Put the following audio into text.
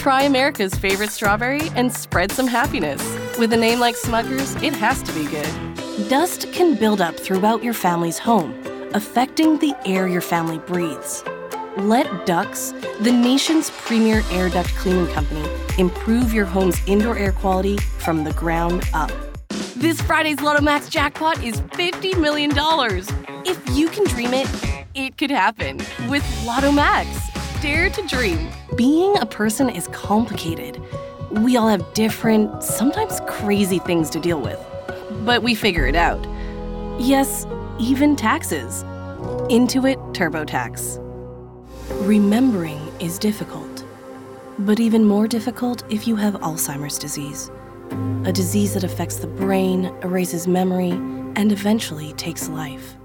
Try America's favorite strawberry and spread some happiness. With a name like Smucker's, it has to be good. Dust can build up throughout your family's home, affecting the air your family breathes. Let Dux, the nation's premier air duct cleaning company, improve your home's indoor air quality from the ground up. This Friday's Lotto Max jackpot is $50 million. If you can dream it, it could happen. With Lotto Max, dare to dream. Being a person is complicated. We all have different, sometimes crazy things to deal with. But we figure it out. Yes, even taxes. Intuit TurboTax. Remembering is difficult, but even more difficult if you have Alzheimer's disease, a disease that affects the brain, erases memory, and eventually takes life.